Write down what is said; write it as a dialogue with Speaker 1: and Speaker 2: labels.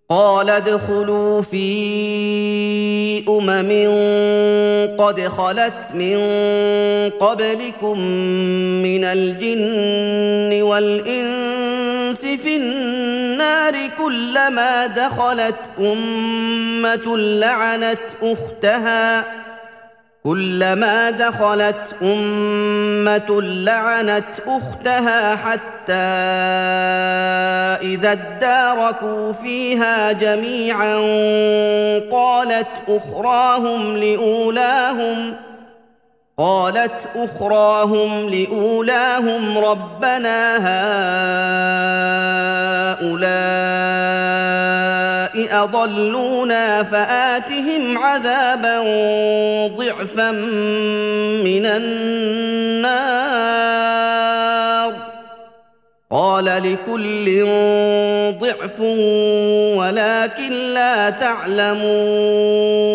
Speaker 1: قال ادخلوا في قد خلت من قبلكم من الجن والإنس في النار كلما دخلت أمة لعنت أختها حتى إذا اداركوا فيها جميعا قالت أخراهم لأولاهم ربنا هؤلاء أضلونا فآتهم عذابا ضعفا من النار قال لكل ضعف ولكن لا تعلمون